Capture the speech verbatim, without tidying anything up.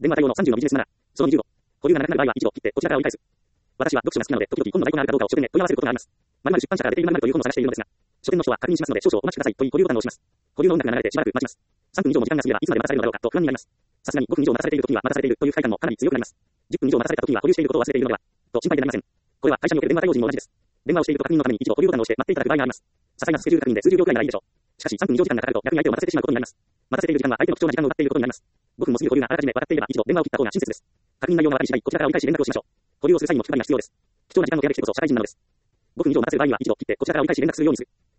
電話対応のさんじゅうのビジネスなら、そのにじゅうご。保留がなくなる場合は一度切ってこちらから折り返す。私は読書が好きなので、時々今度在庫があるかどうかを書店で問い合わせることがあります。〇〇出版社から出ている〇〇という本を探しているのですが、書店の人は確認しますので少々お待ちくださいという保留ボタンを押します。保留の音楽が流れてしばらく待ちます。さんぷん以上も時間が過ぎればいつまで待たされるのだろうかと不安になります。さすがにごふん以上待たされている時には待たされているという不快感もかなり強くなります。じゅっぷん以上待たされた時には保留していることを忘れているのではと心配でなりません。これは会社における電話対応時にも同じです。電話をしていると確認のために一度保留ボタンを押して待っていただく場合があります。些細なスケジュール確認で数十秒くらいならいいでしょう。しかしさんぷん以上時間がかかると逆に相手を待たせてしまうことになります。待たせている時間は相手の貴重な時間を奪っていることになります。ごふんも過ぎる保留があらかじめ分かっていれば一度電話を切った方が親切です。確認内容が分かり次第こちらから折り返し連絡をしましょう。保留をする際にも気配りが必要です。貴重な時間を手上げしてこそ社会人なのです。ごふん以上待たせる場合には一度切ってこちらから折り返し連絡するようにする。